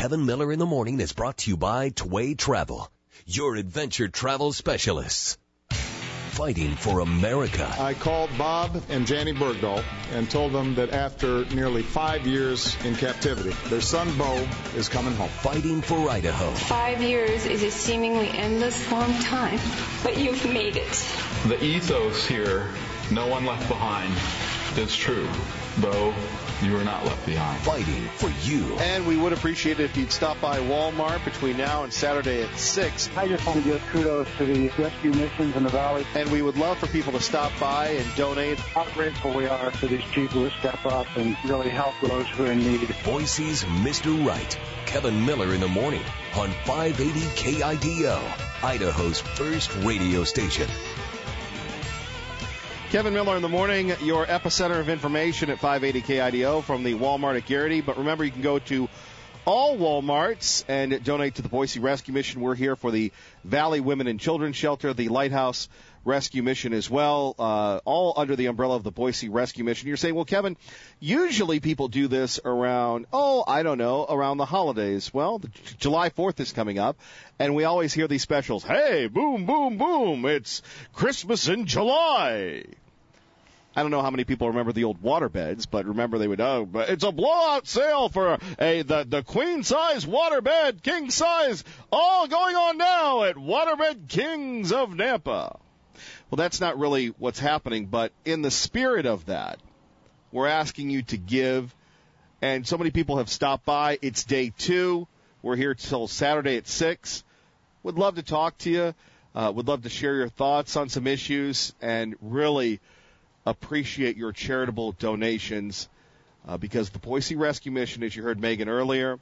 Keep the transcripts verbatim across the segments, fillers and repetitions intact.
Kevin Miller in the Morning is brought to you by Tway Travel, your adventure travel specialists. Fighting for America. I called Bob and Janie Bergdahl and told them that after nearly five years in captivity, their son Bo is coming home. Fighting for Idaho. Five years is a seemingly endless long time, but you've made it. The ethos here, no one left behind, is true. Bo, you are not left behind. Fighting for you. And we would appreciate it if you'd stop by Walmart between now and Saturday at six. I just want to give kudos to the rescue missions in the valley. And we would love for people to stop by and donate. How grateful we are for these people who step up and really help those who are in need. Boise's Mister Right. Kevin Miller in the Morning on five eighty K I D O, Idaho's first radio station. Kevin Miller in the Morning, your epicenter of information at five eighty K I D O from the Walmart at Garrity. But remember, you can go to all Walmarts and donate to the Boise Rescue Mission. We're here for the Valley Women and Children's Shelter, the Lighthouse Rescue Mission as well, uh, all under the umbrella of the Boise Rescue Mission. You're saying, well, Kevin, usually people do this around, oh, I don't know, around the holidays. Well, the July fourth is coming up, and we always hear these specials. Hey, boom, boom, boom, it's Christmas in July. I don't know how many people remember the old waterbeds, but remember they would, oh, but it's a blowout sale for a the, the queen-size waterbed, king-size, all going on now at Waterbed Kings of Nampa. Well, that's not really what's happening, but in the spirit of that, we're asking you to give, and so many people have stopped by. It's day two. We're here till Saturday at six. Would love to talk to you. Uh, would love to share your thoughts on some issues, and really appreciate your charitable donations uh, because the Boise Rescue Mission, as you heard Megan earlier,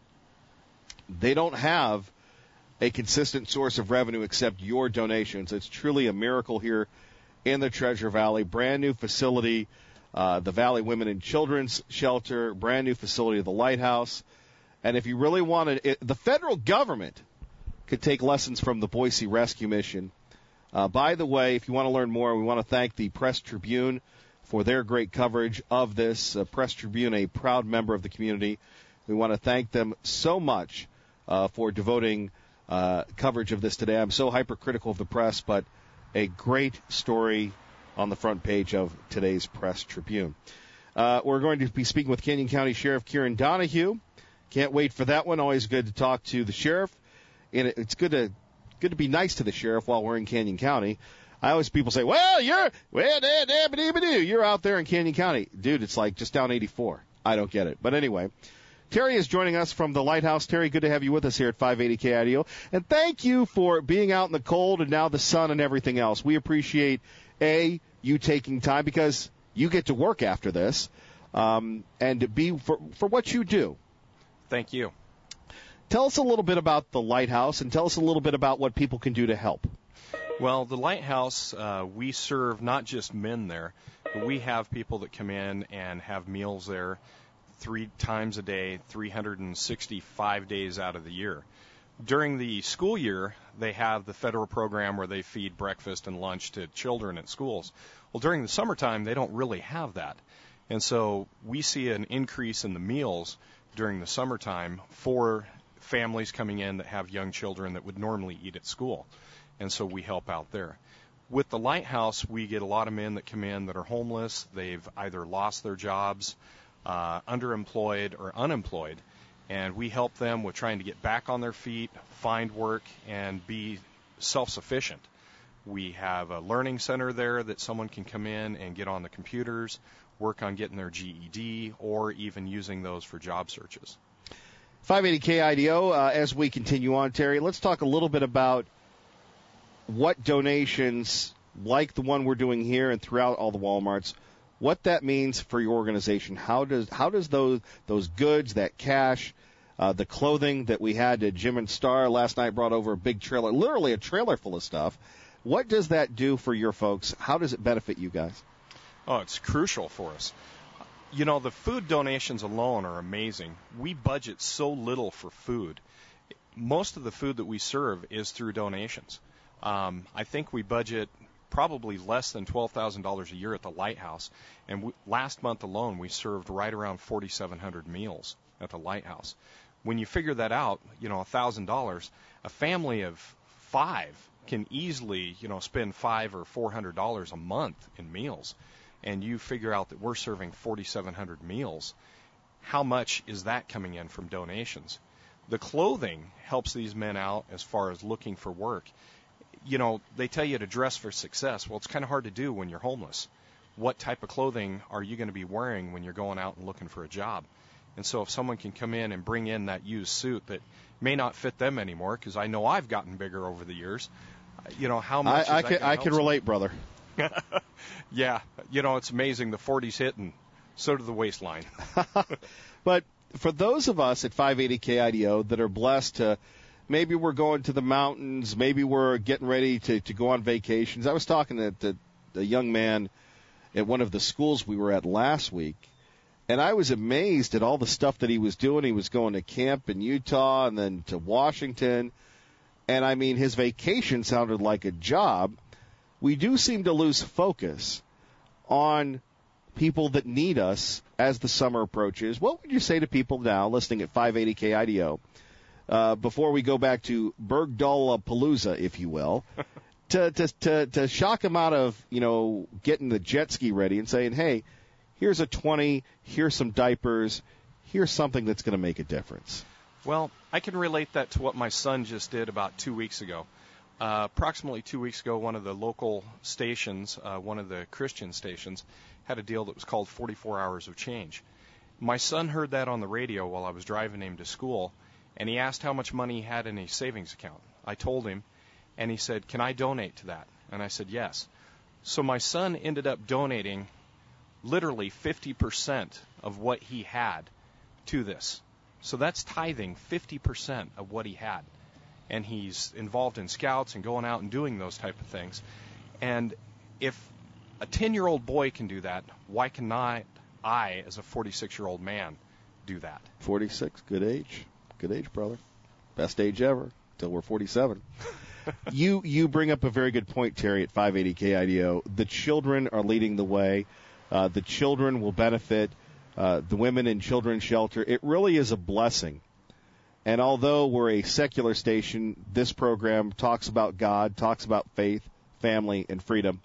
they don't have a consistent source of revenue except your donations. It's truly a miracle here in the Treasure Valley. Brand new facility, uh, the Valley Women and Children's Shelter, brand new facility of the Lighthouse. And if you really wanted it, the federal government could take lessons from the Boise Rescue Mission. Uh, by the way, if you want to learn more, we want to thank the Press Tribune for their great coverage of this. Uh, Press Tribune, a proud member of the community. We want to thank them so much uh, for devoting uh, coverage of this today. I'm so hypercritical of the press, but a great story on the front page of today's Press Tribune. Uh, we're going to be speaking with Canyon County Sheriff Kieran Donahue. Can't wait for that one. Always good to talk to the sheriff. And it's good to Good to be nice to the sheriff while we're in Canyon County. I always people say, well, you're well, da, da, ba, ba, do. You're out there in Canyon County. Dude, it's like just down eighty-four. I don't get it. But anyway, Terry is joining us from the Lighthouse. Terry, good to have you with us here at five eighty K I D O. And thank you for being out in the cold and now the sun and everything else. We appreciate, A, you taking time because you get to work after this, um, and B, for, for what you do. Thank you. Tell us a little bit about the Lighthouse and tell us a little bit about what people can do to help. Well, the Lighthouse, uh, we serve not just men there, but we have people that come in and have meals there three times a day, three hundred sixty-five days out of the year. During the school year, they have the federal program where they feed breakfast and lunch to children at schools. Well, during the summertime, they don't really have that. And so we see an increase in the meals during the summertime for families coming in that have young children that would normally eat at school. And so we help out there. With the Lighthouse, we get a lot of men that come in that are homeless. They've either lost their jobs, uh, underemployed, or unemployed. And we help them with trying to get back on their feet, find work, and be self-sufficient. We have a learning center there that someone can come in and get on the computers, work on getting their G E D, or even using those for job searches. five eighty K I D O, uh, as we continue on, Terry, let's talk a little bit about what donations, like the one we're doing here and throughout all the Walmarts, what that means for your organization. How does how does those those goods, that cash, uh, the clothing that we had to Jim and Star last night brought over a big trailer, literally a trailer full of stuff. What does that do for your folks? How does it benefit you guys? Oh, it's crucial for us. You know, the food donations alone are amazing. We budget so little for food. Most of the food that we serve is through donations. Um, I think we budget probably less than twelve thousand dollars a year at the Lighthouse. And we, last month alone, we served right around forty-seven hundred meals at the Lighthouse. When you figure that out, you know, one thousand dollars, a family of five can easily, you know, spend five or four hundred dollars a month in meals, and you figure out that we're serving forty-seven hundred meals. How much is that coming in from donations? The clothing helps these men out as far as looking for work. You know, they tell you to dress for success. Well, it's kind of hard to do when you're homeless. What type of clothing are you going to be wearing when you're going out and looking for a job? And so if someone can come in and bring in that used suit that may not fit them anymore, because I know I've gotten bigger over the years, you know, how much I, I is that can, gonna I help can relate, brother. Yeah, you know, it's amazing. The forties hit, and so do the waistline. But for those of us at five eighty K I D O that are blessed to, maybe we're going to the mountains, maybe we're getting ready to, to go on vacations. I was talking to the, the young man at one of the schools we were at last week, and I was amazed at all the stuff that he was doing. He was going to camp in Utah and then to Washington. And, I mean, his vacation sounded like a job. We do seem to lose focus on people that need us as the summer approaches. What would you say to people now listening at five eighty K I D O, uh, before we go back to Bergdala-palooza, if you will, to, to, to, to shock them out of, you know, getting the jet ski ready and saying, hey, here's a twenty, here's some diapers, here's something that's going to make a difference? Well, I can relate that to what my son just did about two weeks ago. Uh, approximately two weeks ago, one of the local stations, uh, one of the Christian stations, had a deal that was called forty-four hours of change. My son heard that on the radio while I was driving him to school, and he asked how much money he had in his savings account. I told him, and he said, can I donate to that? And I said, yes. So my son ended up donating literally fifty percent of what he had to this. So that's tithing fifty percent of what he had. And he's involved in scouts and going out and doing those type of things. And if a ten-year-old boy can do that, why cannot I, as a forty-six-year-old man, do that? forty-six, good age. Good age, brother. Best age ever, till we're forty-seven. you you bring up a very good point, Terry, at five eighty K I D O. The children are leading the way. Uh, the children will benefit. Uh, the women in children's shelter. It really is a blessing. And although we're a secular station, this program talks about God, talks about faith, family, and freedom.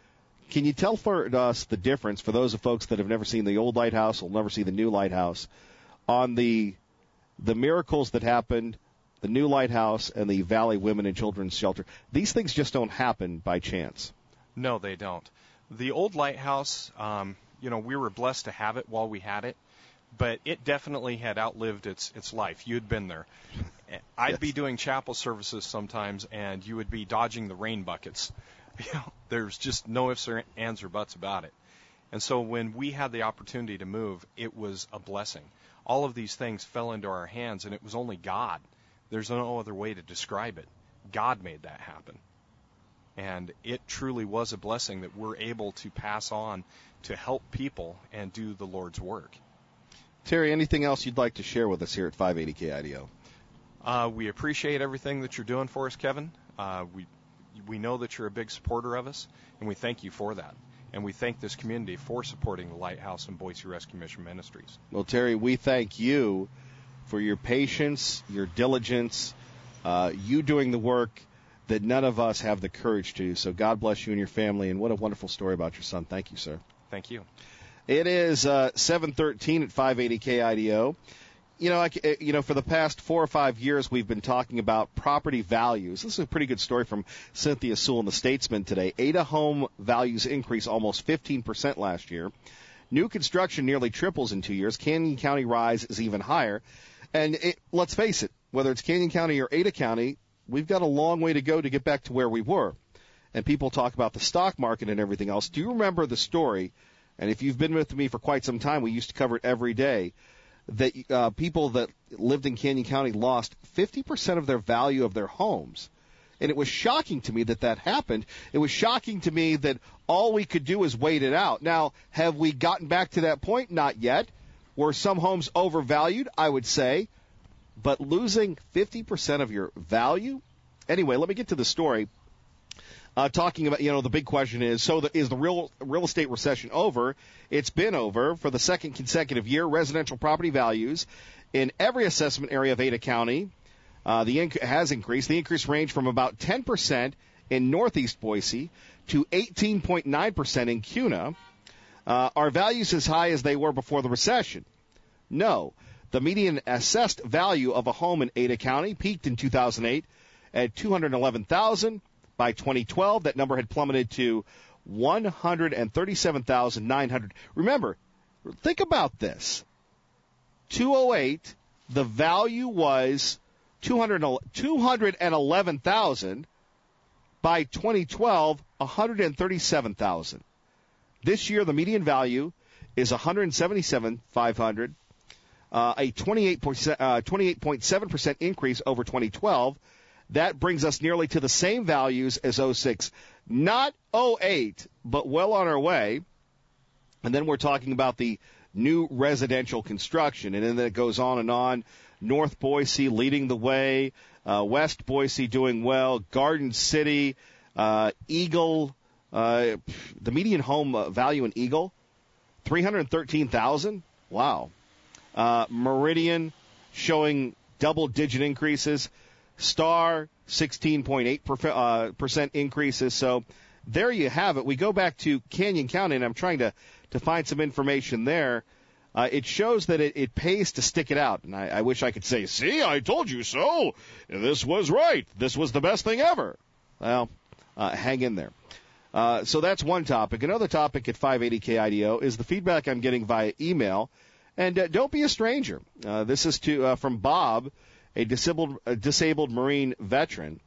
Can you tell for us the difference, for those of folks that have never seen the old lighthouse, will never see the new lighthouse, on the the miracles that happened, the new lighthouse, and the Valley Women and Children's Shelter? These things just don't happen by chance. No, they don't. The old lighthouse, um, you know, we were blessed to have it while we had it, but it definitely had outlived its its life. You'd been there. I'd yes. be doing chapel services sometimes, and you would be dodging the rain buckets. You know, there's just no ifs or ands or buts about it. And so when we had the opportunity to move, it was a blessing. All of these things fell into our hands, and it was only God. There's no other way to describe it. God made that happen. And it truly was a blessing that we're able to pass on to help people and do the Lord's work. Terry, anything else you'd like to share with us here at five eighty K I D O? Uh, we appreciate everything that you're doing for us, Kevin. Uh, we we know that you're a big supporter of us, and we thank you for that. And we thank this community for supporting the Lighthouse and Boise Rescue Mission Ministries. Well, Terry, we thank you for your patience, your diligence, uh, you doing the work that none of us have the courage to. So God bless you and your family, and what a wonderful story about your son. Thank you, sir. Thank you. It is uh, seven thirteen at five eighty K I D O. You know, I, you know, for the past four or five years, we've been talking about property values. This is a pretty good story from Cynthia Sewell in the Statesman today. Ada home values increase almost fifteen percent last year. New construction nearly triples in two years. Canyon County rise is even higher. And it, let's face it, whether it's Canyon County or Ada County, we've got a long way to go to get back to where we were. And people talk about the stock market and everything else. Do you remember the story? And if you've been with me for quite some time, we used to cover it every day, that uh, people that lived in Canyon County lost fifty percent of their value of their homes. And it was shocking to me that that happened. It was shocking to me that all we could do is wait it out. Now, have we gotten back to that point? Not yet. Were some homes overvalued? I would say. But losing fifty percent of your value? Anyway, let me get to the story. Uh, talking about, you know, the big question is, so the, is the real real estate recession over? It's been over for the second consecutive year. Residential property values in every assessment area of Ada County. Uh, the inc- has increased. The increase ranged from about ten percent in northeast Boise to eighteen point nine percent in Kuna. Uh, are values as high as they were before the recession? No. The median assessed value of a home in Ada County peaked in two thousand eight at two hundred eleven thousand dollars. By twenty twelve, that number had plummeted to one hundred thirty-seven thousand nine hundred dollars. Remember, think about this. two thousand eight, the value was two hundred eleven thousand dollars. By twenty twelve, one hundred thirty-seven thousand dollars. This year, the median value is one hundred seventy-seven thousand five hundred dollars, uh, a twenty-eight point seven percent increase over twenty twelve. That brings us nearly to the same values as oh six. Not oh eight, but well on our way. And then we're talking about the new residential construction. And then it goes on and on. North Boise leading the way. Uh, West Boise doing well. Garden City, uh, Eagle, uh, the median home value in Eagle, three hundred thirteen thousand dollars. Wow. Uh, Meridian showing double-digit increases. Star, sixteen point eight percent increases. So there you have it. We go back to Canyon County, and I'm trying to, to find some information there. Uh, it shows that it, it pays to stick it out. And I, I wish I could say, see, I told you so. This was right. This was the best thing ever. Well, uh, hang in there. Uh, so that's one topic. Another topic at five eighty K I D O is the feedback I'm getting via email. And uh, don't be a stranger. Uh, this is to uh, from Bob, a disabled, a disabled Marine veteran.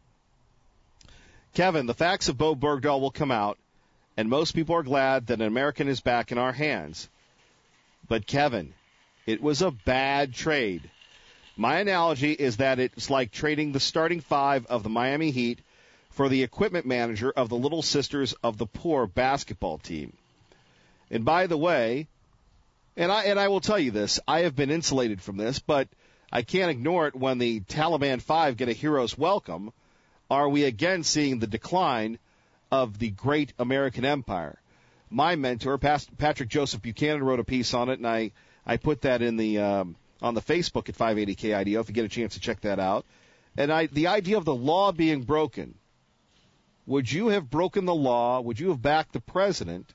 Kevin, the facts of Bo Bergdahl will come out, and most people are glad that an American is back in our hands. But, Kevin, it was a bad trade. My analogy is that it's like trading the starting five of the Miami Heat for the equipment manager of the Little Sisters of the Poor basketball team. And by the way, and I and I will tell you this, I have been insulated from this, but I can't ignore it when the Taliban Five get a hero's welcome. Are we again seeing the decline of the great American empire? My mentor, Patrick Joseph Buchanan, wrote a piece on it, and I, I put that in the um, on the Facebook at five eighty K I D O if you get a chance to check that out. And I, the idea of the law being broken, would you have broken the law? Would you have backed the president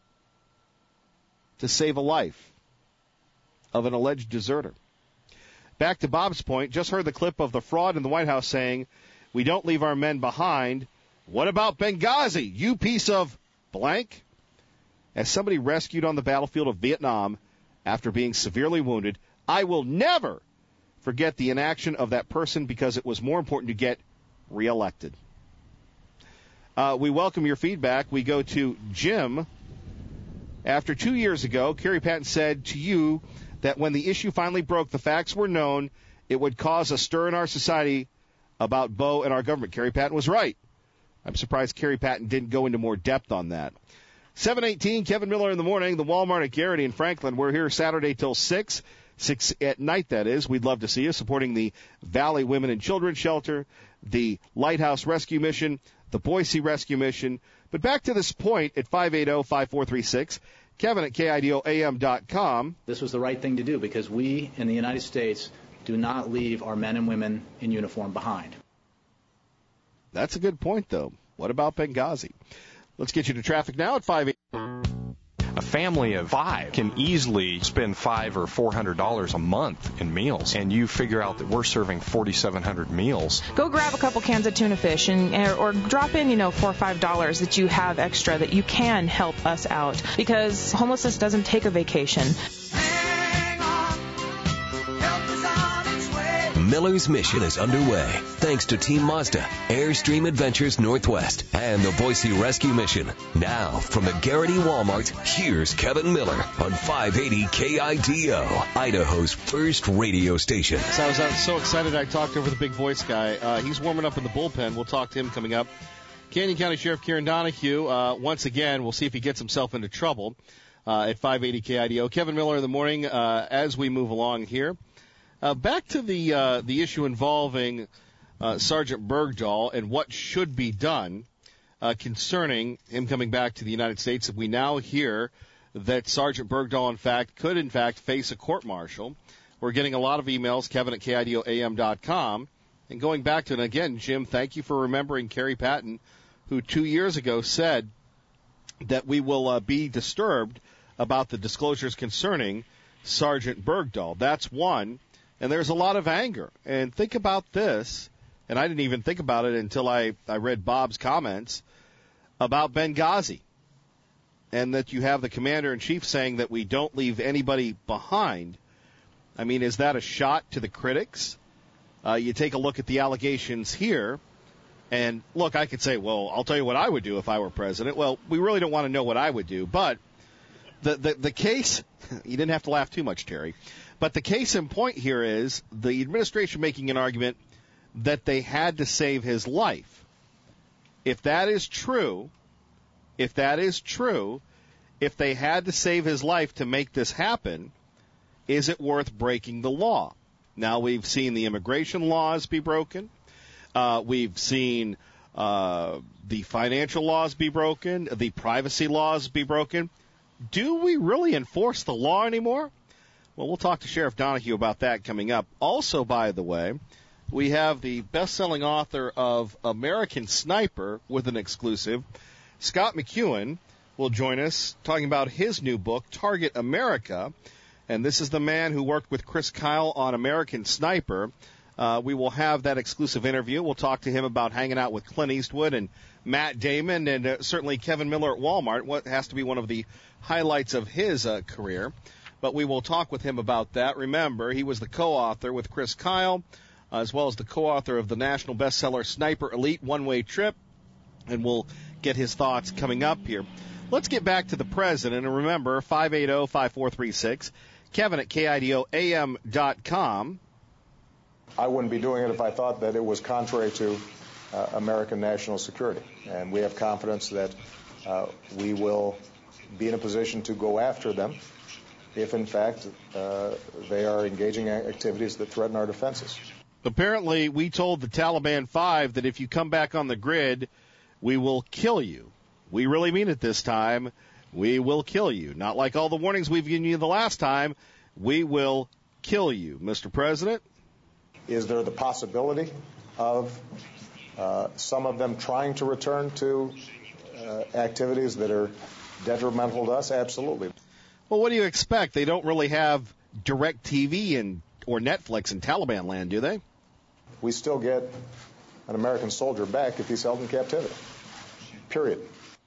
to save a life of an alleged deserter? Back to Bob's point, just heard the clip of the fraud in the White House saying, we don't leave our men behind. What about Benghazi, you piece of blank? As somebody rescued on the battlefield of Vietnam after being severely wounded, I will never forget the inaction of that person because it was more important to get reelected. Uh, we welcome your feedback. We go to Jim. After two years ago, Kerry Patton said to you that when the issue finally broke, the facts were known, it would cause a stir in our society about Bo and our government. Kerry Patton was right. I'm surprised Kerry Patton didn't go into more depth on that. seven eighteen, Kevin Miller in the morning, the Walmart at Garrity in Franklin. We're here Saturday till six, six at night, that is. We'd love to see you supporting the Valley Women and Children's Shelter, the Lighthouse Rescue Mission, the Boise Rescue Mission. But back to this point at five eight zero, five four three six. Kevin at K I D O A M dot com. This was the right thing to do because we in the United States do not leave our men and women in uniform behind. That's a good point, though. What about Benghazi? Let's get you to traffic now at five eight. A family of five can easily spend five or four hundred dollars a month in meals, and you figure out that we're serving forty-seven hundred meals. Go grab a couple cans of tuna fish, and or drop in, you know, four or five dollars that you have extra that you can help us out, because homelessness doesn't take a vacation. Miller's mission is underway thanks to Team Mazda, Airstream Adventures Northwest, and the Boise Rescue Mission. Now, from the Garrity Walmart, here's Kevin Miller on five eighty K I D O, Idaho's first radio station. So I was, I was so excited I talked over the big voice guy. Uh, he's warming up in the bullpen. We'll talk to him coming up. Canyon County Sheriff Kieran Donahue, uh, once again, we'll see if he gets himself into trouble uh, at five eighty K I D O. Kevin Miller in the morning uh, as we move along here. Uh, back to the uh, the issue involving uh, Sergeant Bergdahl and what should be done uh, concerning him coming back to the United States. We now hear that Sergeant Bergdahl, in fact, could, in fact, face a court-martial. We're getting a lot of emails, Kevin at K I D O A M dot com. And going back to, and again, Jim, thank you for remembering Kerry Patton, who two years ago said that we will uh, be disturbed about the disclosures concerning Sergeant Bergdahl. That's one. And there's a lot of anger. And think about this, and I didn't even think about it until I, I read Bob's comments about Benghazi, and that you have the commander-in-chief saying that we don't leave anybody behind. I mean, is that a shot to the critics? Uh, you take a look at the allegations here, and look, I could say, well, I'll tell you what I would do if I were president. Well, we really don't want to know what I would do, but the, the, the case, you didn't have to laugh too much, Terry, but the case in point here is the administration making an argument that they had to save his life. If that is true, if that is true, if they had to save his life to make this happen, is it worth breaking the law? Now, we've seen the immigration laws be broken. Uh, we've seen uh, the financial laws be broken, the privacy laws be broken. Do we really enforce the law anymore? Well, we'll talk to Sheriff Donahue about that coming up. Also, by the way, we have the best-selling author of American Sniper with an exclusive. Scott McEwen will join us talking about his new book, Target America. And this is the man who worked with Chris Kyle on American Sniper. Uh, we will have that exclusive interview. We'll talk to him about hanging out with Clint Eastwood and Matt Damon and uh, certainly Kevin Miller at Walmart, what has to be one of the highlights of his uh, career. But we will talk with him about that. Remember, he was the co-author with Chris Kyle, uh, as well as the co-author of the national bestseller Sniper Elite One-Way Trip. And we'll get his thoughts coming up here. Let's get back to the president. And remember, five eight zero, five four three six. Kevin at K I D O A M dot com. I wouldn't be doing it if I thought that it was contrary to uh, American national security. And we have confidence that uh, we will be in a position to go after them if, in fact, uh, they are engaging activities that threaten our defenses. Apparently, we told the Taliban five that if you come back on the grid, we will kill you. We really mean it this time. We will kill you. Not like all the warnings we've given you the last time. We will kill you, Mister President. Is there the possibility of uh, some of them trying to return to uh, activities that are detrimental to us? Absolutely. Well, what do you expect? They don't really have direct T V and or Netflix in Taliban land, do they? We still get an American soldier back if he's held in captivity. Period.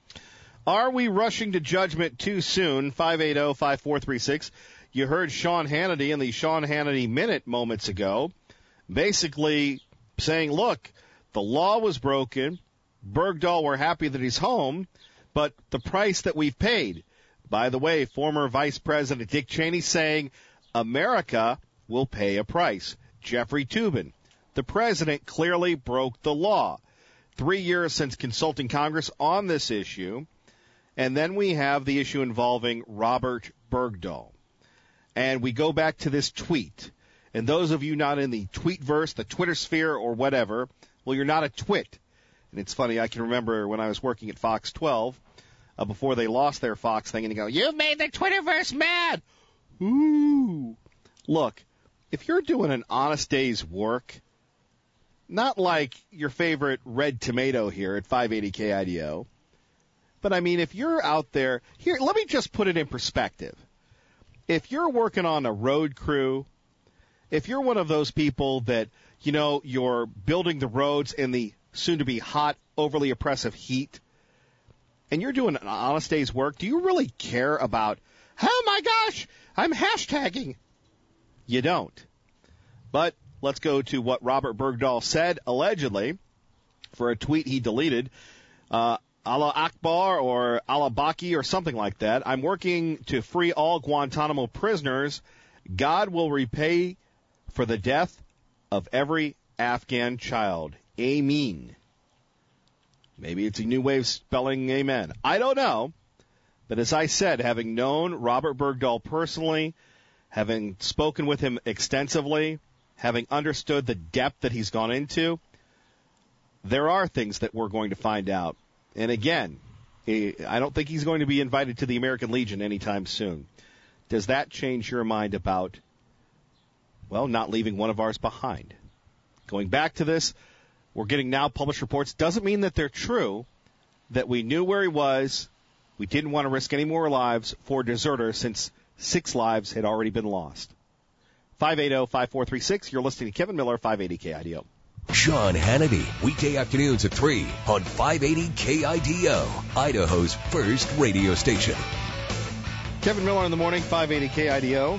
Are we rushing to judgment too soon? five eight zero, five four three six. You heard Sean Hannity in the Sean Hannity Minute moments ago, basically saying, look, the law was broken. Bergdahl, we're happy that he's home, but the price that we've paid. By the way, former Vice President Dick Cheney saying America will pay a price. Jeffrey Toobin, the president clearly broke the law. Three years since consulting Congress on this issue. And then we have the issue involving Robert Bergdahl. And we go back to this tweet. And those of you not in the tweetverse, the Twitter sphere, or whatever, well, you're not a twit. And it's funny, I can remember when I was working at Fox twelve, uh, before they lost their Fox thing, and you go, you've made the Twitterverse mad! Ooh. Look, if you're doing an honest day's work, not like your favorite red tomato here at five eighty K I D O, but I mean, if you're out there, here, let me just put it in perspective. If you're working on a road crew, if you're one of those people that, you know, you're building the roads in the soon-to-be hot, overly oppressive heat, and you're doing an honest day's work, do you really care about, oh my gosh, I'm hashtagging? You don't. But let's go to what Robert Bergdahl said, allegedly, for a tweet he deleted. Uh, Allah Akbar or Allah Baki or something like that. I'm working to free all Guantanamo prisoners. God will repay for the death of every Afghan child. Amen. Maybe it's a new way of spelling amen. I don't know. But as I said, having known Robert Bergdahl personally, having spoken with him extensively, having understood the depth that he's gone into, there are things that we're going to find out. And again, I don't think he's going to be invited to the American Legion anytime soon. Does that change your mind about well, not leaving one of ours behind. Going back to this, we're getting now published reports. Doesn't mean that they're true, that we knew where he was. We didn't want to risk any more lives for a deserter since six lives had already been lost. five eight zero, five four three six. You're listening to Kevin Miller, five eighty K I D O. Sean Hannity, weekday afternoons at three on five eighty K I D O, Idaho's first radio station. Kevin Miller in the morning, five eighty K I D O.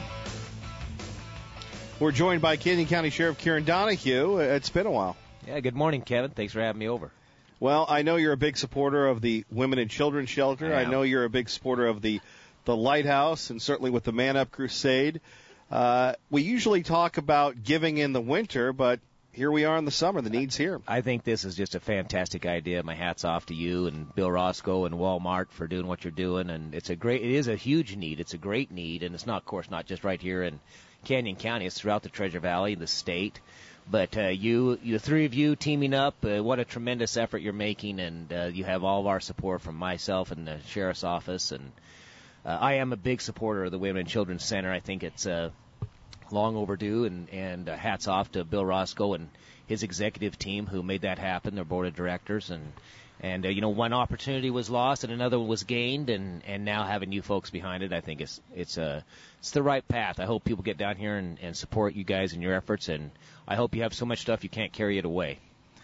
We're joined by Canyon County Sheriff Kieran Donahue. It's been a while. Yeah, good morning, Kevin. Thanks for having me over. Well, I know you're a big supporter of the Women and Children's Shelter. I, I know you're a big supporter of the, the Lighthouse, and certainly with the Man Up Crusade. Uh, we usually talk about giving in the winter, but here we are in the summer. The need's here. I think this is just a fantastic idea. My hat's off to you and Bill Roscoe and Walmart for doing what you're doing. And it's a great, it is a huge need. It's a great need, and it's not, of course, not just right here in Canyon County. It's throughout the Treasure Valley, the state. But uh, you, you, the three of you teaming up, uh, what a tremendous effort you're making, and uh, you have all of our support from myself and the Sheriff's Office. And uh, I am a big supporter of the Women and Children's Center. I think it's uh, long overdue, and, and uh, hats off to Bill Roscoe and his executive team who made that happen, their board of directors. And, and uh, you know, one opportunity was lost and another was gained, and, and now having you folks behind it, I think it's it's uh, it's the right path. I hope people get down here and, and support you guys in your efforts, and I hope you have so much stuff you can't carry it away.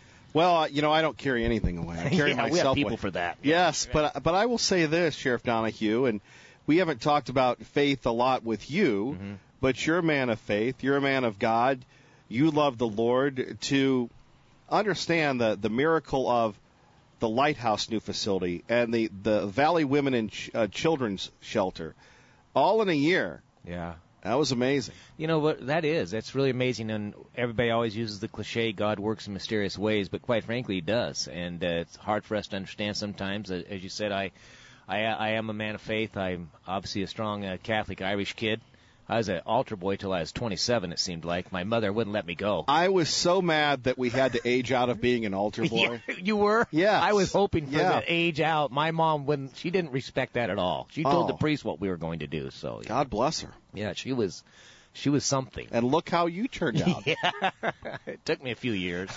Well, you know, I don't carry anything away. I carry yeah, myself we have people away. for that. Yes, but but I will say this, Sheriff Donahue, and we haven't talked about faith a lot with you, mm-hmm. but you're a man of faith. You're a man of God. You love the Lord. To understand the, the miracle of the Lighthouse new facility and the, the Valley Women and Ch- uh, Children's Shelter, all in a year. Yeah. That was amazing. You know what? That is. That's really amazing. And everybody always uses the cliche, God works in mysterious ways, but quite frankly, he does. And uh, it's hard for us to understand sometimes. Uh, as you said, I, I, I am a man of faith. I'm obviously a strong uh, Catholic Irish kid. I was an altar boy till I was twenty-seven, it seemed like. My mother wouldn't let me go. I was so mad that we had to age out of being an altar boy. Yeah, you were? Yeah. I was hoping for yeah. the age out. My mom wouldn't. She didn't respect that at all. She told oh. the priest what we were going to do. So yeah. God bless her. Yeah, she was she was something. And look how you turned out. Yeah. It took me a few years.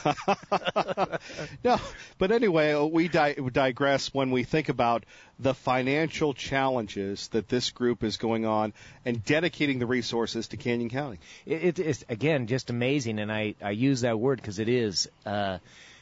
No, but anyway, we di- digress when we think about the financial challenges that this group is going on and dedicating the resources to Canyon County. It, it, it's, again, just amazing, and I, I use that word because it is. Uh,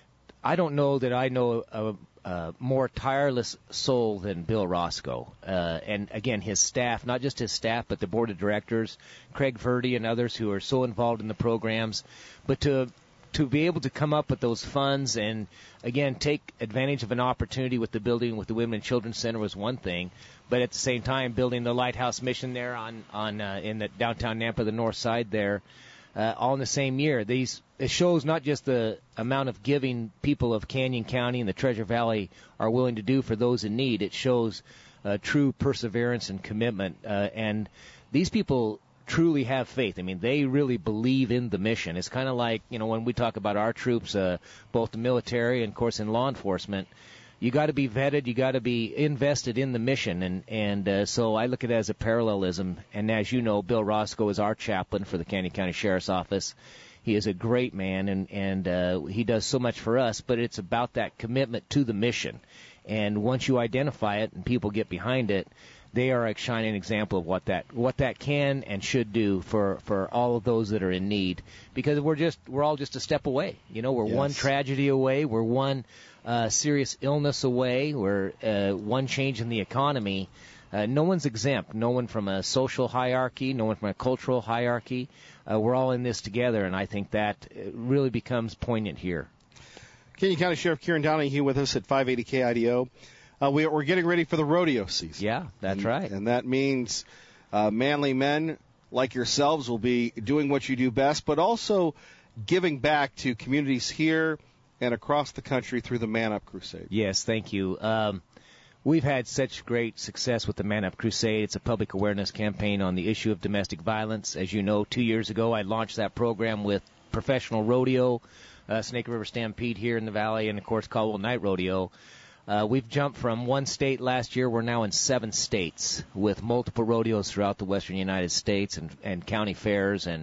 I don't know that I know a, a more tireless soul than Bill Roscoe. Uh, and, again, his staff, not just his staff, but the board of directors, Craig Verdi and others who are so involved in the programs. But to to be able to come up with those funds and, again, take advantage of an opportunity with the building with the Women and Children's Center was one thing. But at the same time, building the Lighthouse Mission there on, on uh, in the downtown Nampa, the north side there, uh, all in the same year. These it shows not just the amount of giving people of Canyon County and the Treasure Valley are willing to do for those in need. It shows uh, true perseverance and commitment. Uh, and these people truly have faith. I mean, they really believe in the mission. It's kind of like, you know, when we talk about our troops, uh, both the military and, of course, in law enforcement, you got to be vetted, you got to be invested in the mission, and and uh, so I look at it as a parallelism. And as you know, Bill Roscoe is our chaplain for the Canyon County Sheriff's Office. He is a great man, and and uh, he does so much for us. But it's about that commitment to the mission. And once you identify it and people get behind it, they are a shining example of what that what that can and should do for, for all of those that are in need. Because we're just we're all just a step away. You know, we're yes. one tragedy away. We're one uh, serious illness away. We're uh, one change in the economy. Uh, no one's exempt. No one from a social hierarchy. No one from a cultural hierarchy. Uh, we're all in this together, and I think that really becomes poignant here. Canyon County Sheriff Kieran Donahue with us at five eighty K I D O. Uh, we, we're getting ready for the rodeo season. Yeah, that's and, right. And that means uh, manly men like yourselves will be doing what you do best, but also giving back to communities here and across the country through the Man Up Crusade. Yes, thank you. Um, we've had such great success with the Man Up Crusade. It's a public awareness campaign on the issue of domestic violence. As you know, two years ago I launched that program with professional rodeo, uh, Snake River Stampede here in the Valley, and, of course, Caldwell Night Rodeo. Uh, we've jumped from one state last year. We're now in seven states with multiple rodeos throughout the western United States and, and county fairs. And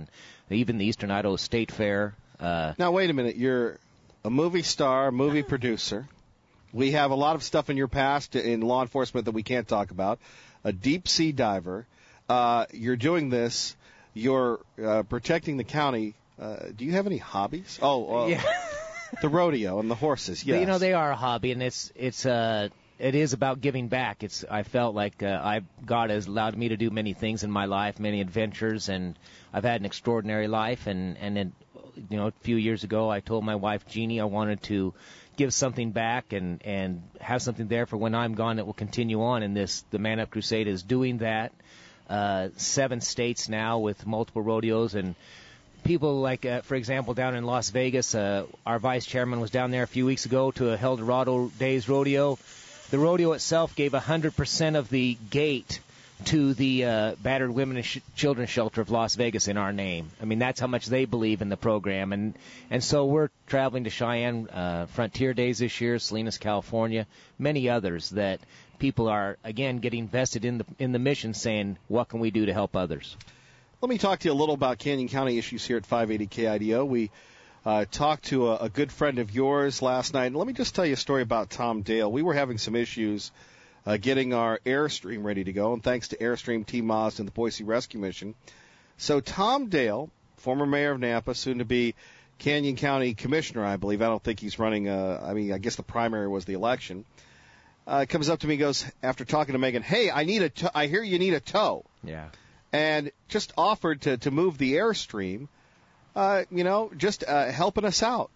even the Eastern Idaho State Fair. Uh, now, wait a minute. You're a movie star, movie producer. We have a lot of stuff in your past in law enforcement that we can't talk about. A deep sea diver. Uh, you're doing this. You're uh, protecting the county. Uh, do you have any hobbies? Oh, uh, yeah. The rodeo and the horses. Yes. But, you know, they are a hobby, and it's it's uh it is about giving back. It's I felt like uh, I God has allowed me to do many things in my life, many adventures, and I've had an extraordinary life. And and then, you know, a few years ago, I told my wife Jeannie I wanted to give something back and and have something there for when I'm gone that will continue on. And this the Man Up Crusade is doing that. Uh, seven states now with multiple rodeos and. People like, uh, for example, down in Las Vegas, uh, our vice chairman was down there a few weeks ago to a El Dorado Days rodeo. The rodeo itself gave one hundred percent of the gate to the uh, battered women and sh- children shelter of Las Vegas in our name. I mean, that's how much they believe in the program. And and so we're traveling to Cheyenne uh, Frontier Days this year, Salinas, California, many others that people are, again, getting vested in the in the mission saying, what can we do to help others? Let me talk to you a little about Canyon County issues here at five eighty K I D O. We uh, talked to a, a good friend of yours last night. And let me just tell you a story about Tom Dale. We were having some issues uh, getting our Airstream ready to go, and thanks to Airstream, Team Mazda, and the Boise Rescue Mission. So Tom Dale, former mayor of Nampa, soon to be Canyon County Commissioner, I believe. I don't think he's running, uh, I mean, I guess the primary was the election. Uh, comes up to me and goes, after talking to Megan, hey, I need a tow. I hear you need a tow. Yeah. And just offered to, to move the Airstream, uh, you know, just uh, helping us out.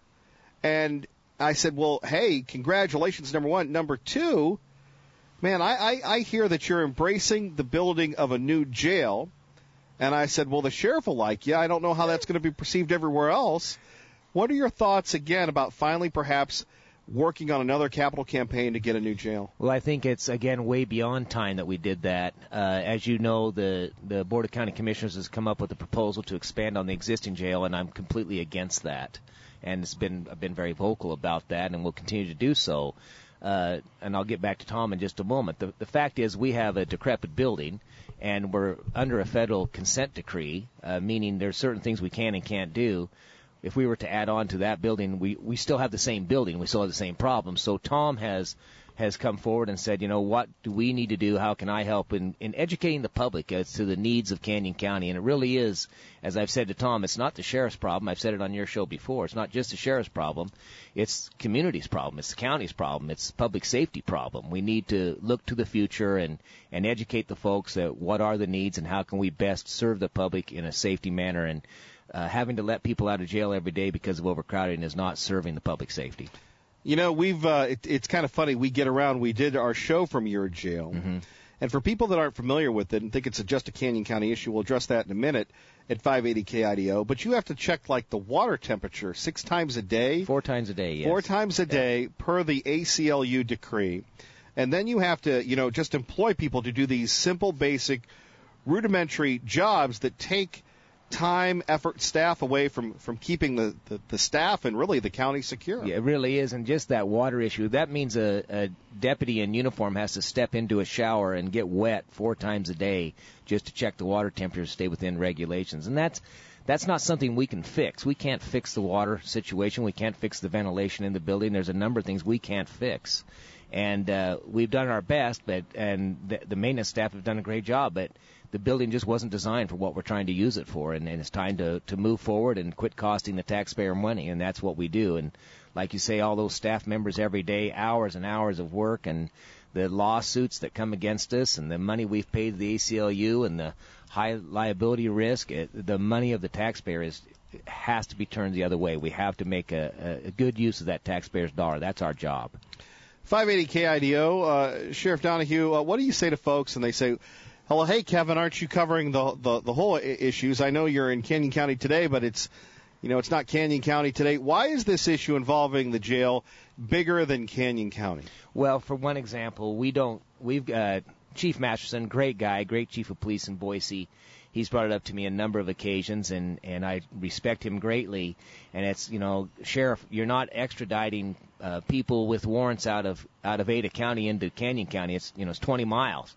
And I said, well, hey, congratulations, number one. Number two, man, I, I, I hear that you're embracing the building of a new jail. And I said, well, the sheriff will like you. I don't know how that's going to be perceived everywhere else. What are your thoughts, again, about finally perhaps working on another capital campaign to get a new jail? Well, I think it's, again, way beyond time that we did that. Uh, as you know, the, the Board of County Commissioners has come up with a proposal to expand on the existing jail, and I'm completely against that. And it's been I've been very vocal about that, and will continue to do so. Uh, and I'll get back to Tom in just a moment. The, the fact is we have a decrepit building, and we're under a federal consent decree, uh, meaning there's certain things we can and can't do. If we were to add on to that building, we, we still have the same building. We still have the same problem. So Tom has has come forward and said, you know, what do we need to do? How can I help in, in educating the public as to the needs of Canyon County? And it really is, as I've said to Tom, it's not the sheriff's problem. I've said it on your show before. It's not just the sheriff's problem. It's community's problem. It's the county's problem. It's the public safety problem. We need to look to the future and, and educate the folks that what are the needs and how can we best serve the public in a safety manner. And Uh, having to let people out of jail every day because of overcrowding is not serving the public safety. You know, we've uh, it, it's kind of funny. We get around. We did our show from your jail. Mm-hmm. And for people that aren't familiar with it and think it's a, just a Canyon County issue, we'll address that in a minute at five eighty K I D O. But you have to check, like, the water temperature six times a day. Four times a day, yes. Four times a day per the A C L U decree. And then you have to, you know, just employ people to do these simple, basic, rudimentary jobs that take time, effort, staff away from, from keeping the, the, the staff and really the county secure. Yeah, it really is. And just that water issue, that means a, a deputy in uniform has to step into a shower and get wet four times a day just to check the water temperature to stay within regulations. And that's that's not something we can fix. We can't fix the water situation. We can't fix the ventilation in the building. There's a number of things we can't fix. And uh, we've done our best, but and the, the maintenance staff have done a great job, but the building just wasn't designed for what we're trying to use it for, and, and it's time to, to move forward and quit costing the taxpayer money, and that's what we do. And like you say, all those staff members every day, hours and hours of work, and the lawsuits that come against us, and the money we've paid the A C L U, and the high liability risk, it, the money of the taxpayer is has to be turned the other way. We have to make a, a good use of that taxpayer's dollar. That's our job. five eighty K I D O, uh, Sheriff Donahue, uh, what do you say to folks, and they say, well, hey, Kevin, aren't you covering the, the the whole I- issues? I know you're in Canyon County today, but it's, you know, it's not Canyon County today. Why is this issue involving the jail bigger than Canyon County? Well, for one example, we don't. We've got Chief Masterson, great guy, great chief of police in Boise. He's brought it up to me a number of occasions, and and I respect him greatly. And it's, you know, Sheriff, you're not extraditing uh, people with warrants out of out of Ada County into Canyon County. It's, you know, it's twenty miles.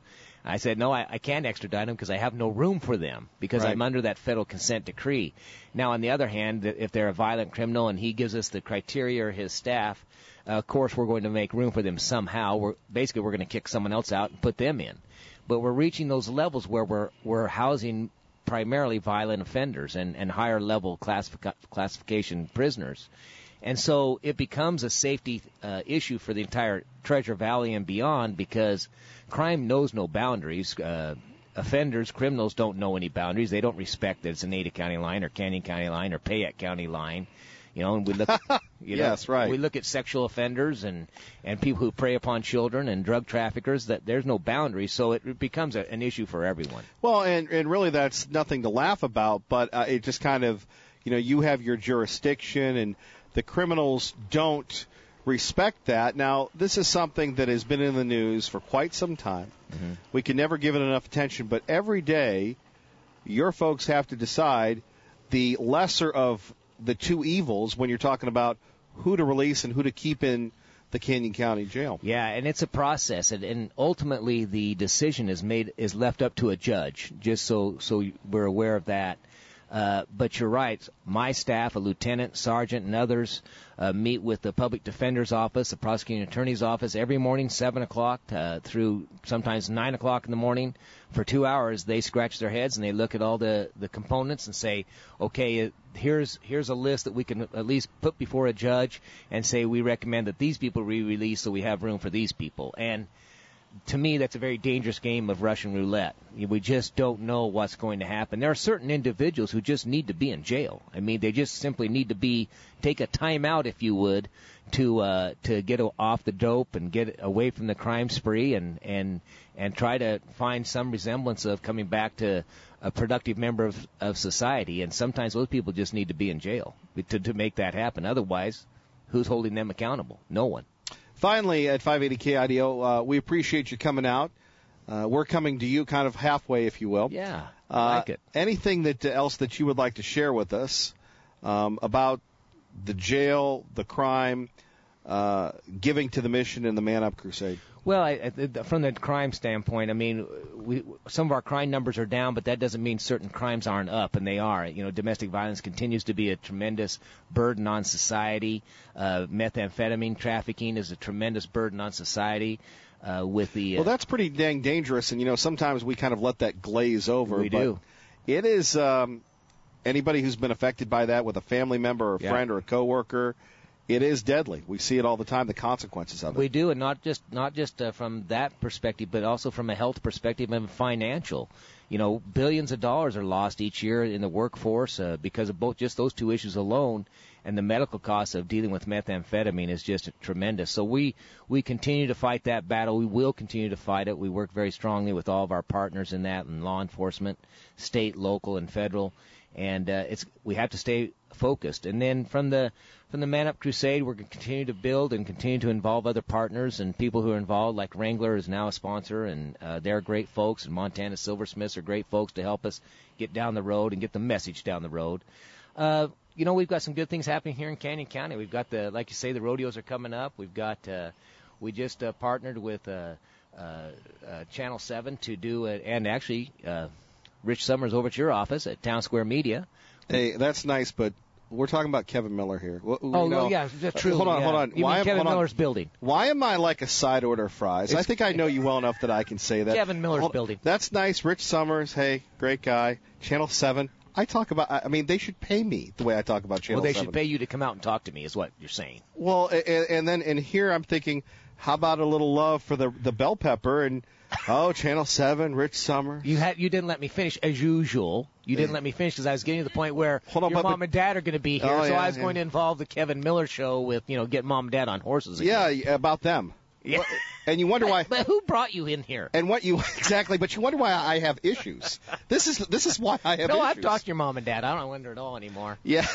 I said, no, I, I can't extradite them because I have no room for them because Right. I'm under that federal consent decree. Now, on the other hand, if they're a violent criminal and he gives us the criteria or his staff, uh, of course we're going to make room for them somehow. We're basically we're going to kick someone else out and put them in. But we're reaching those levels where we're we're housing primarily violent offenders and, and higher level classific- classification prisoners. And so it becomes a safety uh, issue for the entire Treasure Valley and beyond because crime knows no boundaries. Uh, offenders, criminals don't know any boundaries. They don't respect that it's an Ada County line or Canyon County line or Payette County line. You know, and we look at, you know, Yes, right. we look at sexual offenders and, and people who prey upon children and drug traffickers, that there's no boundaries, so it, it becomes a, an issue for everyone. Well, and, and really that's nothing to laugh about, but uh, it just kind of, you know, you have your jurisdiction and the criminals don't respect that. Now, this is something that has been in the news for quite some time. Mm-hmm. We can never give it enough attention, but every day your folks have to decide the lesser of the two evils when you're talking about who to release and who to keep in the Canyon County Jail. Yeah, and it's a process, and, and ultimately the decision is made is left up to a judge. Just so so we're aware of that. Uh, but you're right. My staff, a lieutenant, sergeant, and others uh, meet with the public defender's office, the prosecuting attorney's office every morning, seven o'clock uh, through sometimes nine o'clock in the morning. For two hours, they scratch their heads and they look at all the, the components and say, okay, here's here's a list that we can at least put before a judge and say we recommend that these people be released so we have room for these people. And to me, that's a very dangerous game of Russian roulette. We just don't know what's going to happen. There are certain individuals who just need to be in jail. I mean, they just simply need to be take a time out, if you would, to uh, to get off the dope and get away from the crime spree and and and try to find some resemblance of coming back to a productive member of, of society. And sometimes those people just need to be in jail to to make that happen. Otherwise, who's holding them accountable? No one. Finally, at five eighty K I D O, uh, we appreciate you coming out. Uh, we're coming to you kind of halfway, if you will. Yeah, uh, I like it. Anything that uh, else that you would like to share with us um, about the jail, the crime, uh, giving to the mission, and the Man Up Crusade? Well, I, I, from the crime standpoint, I mean, we, some of our crime numbers are down, but that doesn't mean certain crimes aren't up, and they are. You know, domestic violence continues to be a tremendous burden on society. Uh, methamphetamine trafficking is a tremendous burden on society. Uh, with the uh, well, that's pretty dang dangerous, and you know, sometimes we kind of let that glaze over. We but do. It is um, anybody who's been affected by that with a family member, or a yeah. friend, or a coworker. It is deadly. We see it all the time, the consequences of it. We do, and not just not just uh, from that perspective, but also from a health perspective and financial. You know, billions of dollars are lost each year in the workforce uh, because of both just those two issues alone, and the medical costs of dealing with methamphetamine is just tremendous. So we we continue to fight that battle. We will continue to fight it. We work very strongly with all of our partners in that, and law enforcement, state, local, and federal. And uh, it's we have to stay focused. And then from the from the Man Up Crusade, we're going to continue to build and continue to involve other partners and people who are involved. Like Wrangler is now a sponsor, and uh, they're great folks. And Montana Silversmiths are great folks to help us get down the road and get the message down the road. Uh, you know, we've got some good things happening here in Canyon County. We've got the, like you say, the rodeos are coming up. We've got uh, we just uh, partnered with uh, uh, uh, Channel seven to do it, and actually. Uh, Rich Summers over at your office at Town Square Media. Hey, that's nice, but we're talking about Kevin Miller here. Well, oh, you know, well, yeah, that's true. Uh, hold on, yeah. hold on. You Why mean am, Kevin hold Miller's on. building. Why am I like a side order fries? It's, I think I know you well enough that I can say that. Kevin Miller's hold, building. That's nice. Rich Summers, hey, great guy. Channel seven. I talk about, I mean, they should pay me the way I talk about Channel seven. Well, they seven. should pay you to come out and talk to me is what you're saying. Well, and, and then, and here I'm thinking, how about a little love for the the bell pepper and, oh, Channel seven, Rich Summers. You had you didn't let me finish as usual. You didn't let me finish because I was getting to the point where Hold on, your but, mom and dad are going to be here, oh, so yeah, I was yeah. going to involve the Kevin Miller show with you know get mom and dad on horses again. Yeah, about them. Yeah. And you wonder but, why. But who brought you in here? And what you exactly? But you wonder why I have issues. This is this is why I have no, issues. I've talked to your mom and dad. I don't wonder at all anymore. Yeah.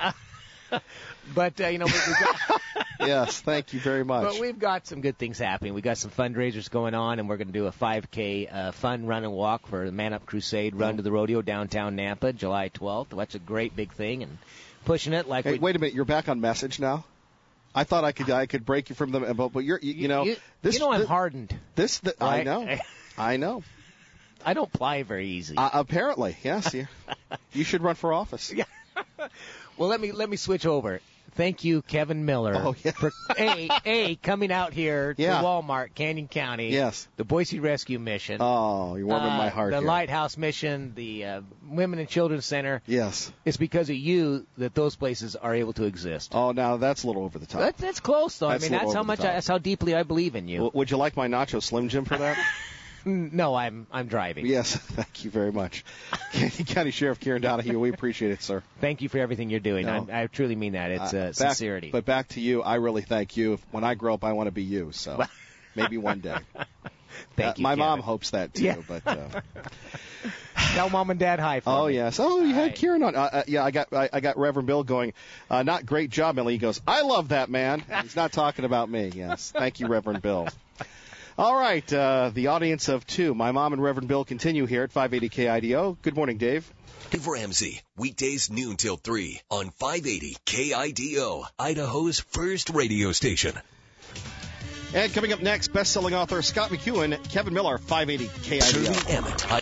But uh, you know, we've got. Yes, thank you very much. But we've got some good things happening. We've got some fundraisers going on, and we're going to do a five K uh, fun run and walk for the Man Up Crusade Run to the Rodeo downtown Nampa, July twelfth. That's a great big thing, and pushing it like hey, we. Wait a minute, you're back on message now? I thought I could I could break you from them, but but you're you, you know you, this. You know I'm this, hardened. This the, right? I know, I know. I don't ply very easy. Uh, apparently, yes. You, you should run for office. Yeah. Well, let me let me switch over. Thank you, Kevin Miller, oh, yeah. for a a coming out here yeah. to Walmart, Canyon County. Yes. The Boise Rescue Mission. Oh, you're warming uh, my heart. The here. Lighthouse Mission, the uh, Women and Children's Center. Yes. It's because of you that those places are able to exist. Oh, now that's a little over the top. That, that's close, though. That's I mean, that's how much. I, that's how deeply I believe in you. W- would you like my Nacho Slim Jim for that? No, I'm I'm driving. Yes, thank you very much. Canyon County Sheriff Kieran Donahue, we appreciate it, sir. Thank you for everything you're doing. No. I, I truly mean that. It's uh, uh, back, sincerity. But back to you, I really thank you. When I grow up, I want to be you, so maybe one day. Thank uh, you, My Kevin. mom hopes that, too. Yeah. But uh, tell Mom and Dad hi for Oh, me. yes. Oh, you had right. Kieran on. Uh, uh, yeah, I got I, I got Reverend Bill going, uh, not great job, Millie. He goes, I love that man. He's not talking about me, yes. Thank you, Reverend Bill. All right, uh, the audience of two, my mom and Reverend Bill, continue here at five eighty K I D O. Good morning, Dave. Dave Ramsey, weekdays noon till three on five eighty K I D O, Idaho's first radio station. And coming up next, best-selling author Scott McEwen, Kevin Miller, five eighty K I D O. Shirley Emmett.